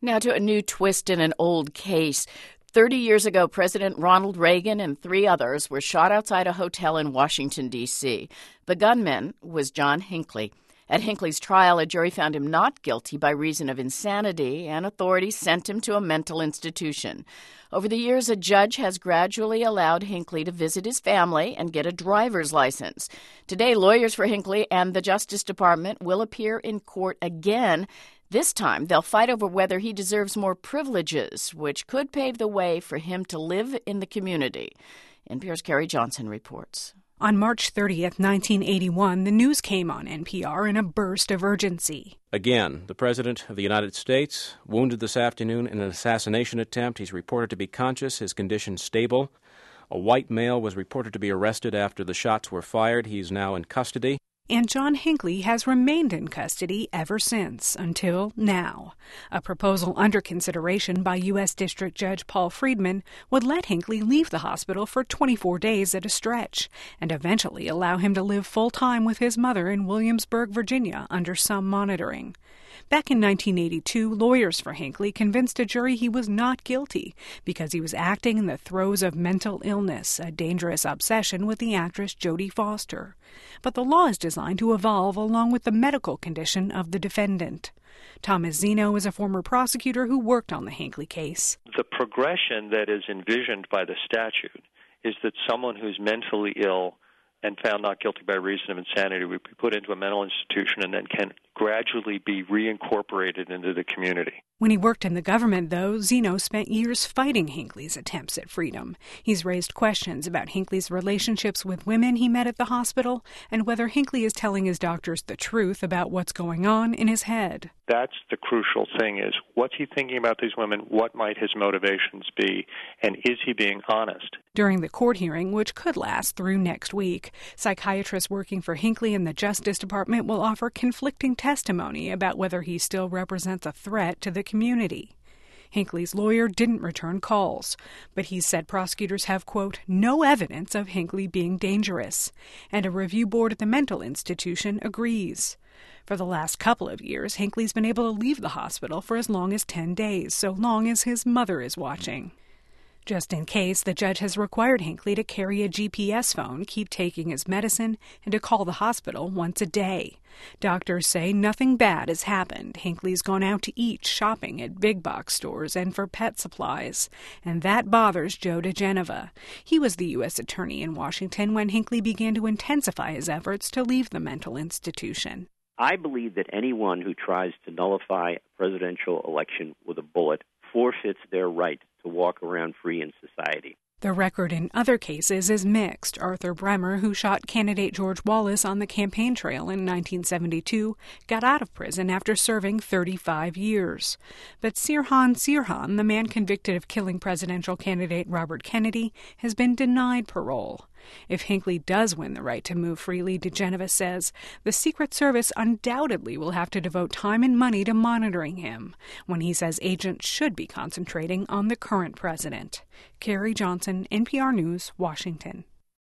Now to a new twist in an old case. 30 years ago, President Ronald Reagan and 3 others were shot outside a hotel in Washington, D.C. The gunman was John Hinckley. At Hinckley's trial, a jury found him not guilty by reason of insanity, and authorities sent him to a mental institution. Over the years, a judge has gradually allowed Hinckley to visit his family and get a driver's license. Today, lawyers for Hinckley and the Justice Department will appear in court again. This time, they'll fight over whether he deserves more privileges, which could pave the way for him to live in the community. NPR's Carrie Johnson reports. On March 30th, 1981, the news came on NPR in a burst of urgency. Again, the President of the United States, wounded this afternoon in an assassination attempt. He's reported to be conscious, his condition stable. A white male was reported to be arrested after the shots were fired. He's now in custody. And John Hinckley has remained in custody ever since, until now. A proposal under consideration by U.S. District Judge Paul Friedman would let Hinckley leave the hospital for 24 days at a stretch, and eventually allow him to live full-time with his mother in Williamsburg, Virginia, under some monitoring. Back in 1982, lawyers for Hinckley convinced a jury he was not guilty because he was acting in the throes of mental illness, a dangerous obsession with the actress Jodie Foster. But the law is designed to evolve along with the medical condition of the defendant. Thomas Zeno is a former prosecutor who worked on the Hinckley case. The progression that is envisioned by the statute is that someone who's mentally ill and found not guilty by reason of insanity would be put into a mental institution and then can gradually be reincorporated into the community. When he worked in the government, though, Zeno spent years fighting Hinckley's attempts at freedom. He's raised questions about Hinckley's relationships with women he met at the hospital and whether Hinckley is telling his doctors the truth about what's going on in his head. That's the crucial thing, is what's he thinking about these women? What might his motivations be? And is he being honest? During the court hearing, which could last through next week, psychiatrists working for Hinckley and the Justice Department will offer conflicting testimony about whether he still represents a threat to the community. Hinckley's lawyer didn't return calls, but he said prosecutors have, quote, no evidence of Hinckley being dangerous, and a review board at the mental institution agrees. For the last couple of years, Hinckley's been able to leave the hospital for as long as 10 days, so long as his mother is watching. Just in case, the judge has required Hinckley to carry a GPS phone, keep taking his medicine, and to call the hospital once a day. Doctors say nothing bad has happened. Hinckley's gone out to eat, shopping at big box stores, and for pet supplies. And that bothers Joe DeGenova. He was the U.S. attorney in Washington when Hinckley began to intensify his efforts to leave the mental institution. I believe that anyone who tries to nullify a presidential election with a bullet forfeits their right to walk around free in society. The record in other cases is mixed. Arthur Bremer, who shot candidate George Wallace on the campaign trail in 1972, got out of prison after serving 35 years. But Sirhan Sirhan, the man convicted of killing presidential candidate Robert Kennedy, has been denied parole. If Hinckley does win the right to move freely, DeGenova says, the Secret Service undoubtedly will have to devote time and money to monitoring him, when he says agents should be concentrating on the current president. Carrie Johnson, NPR News, Washington.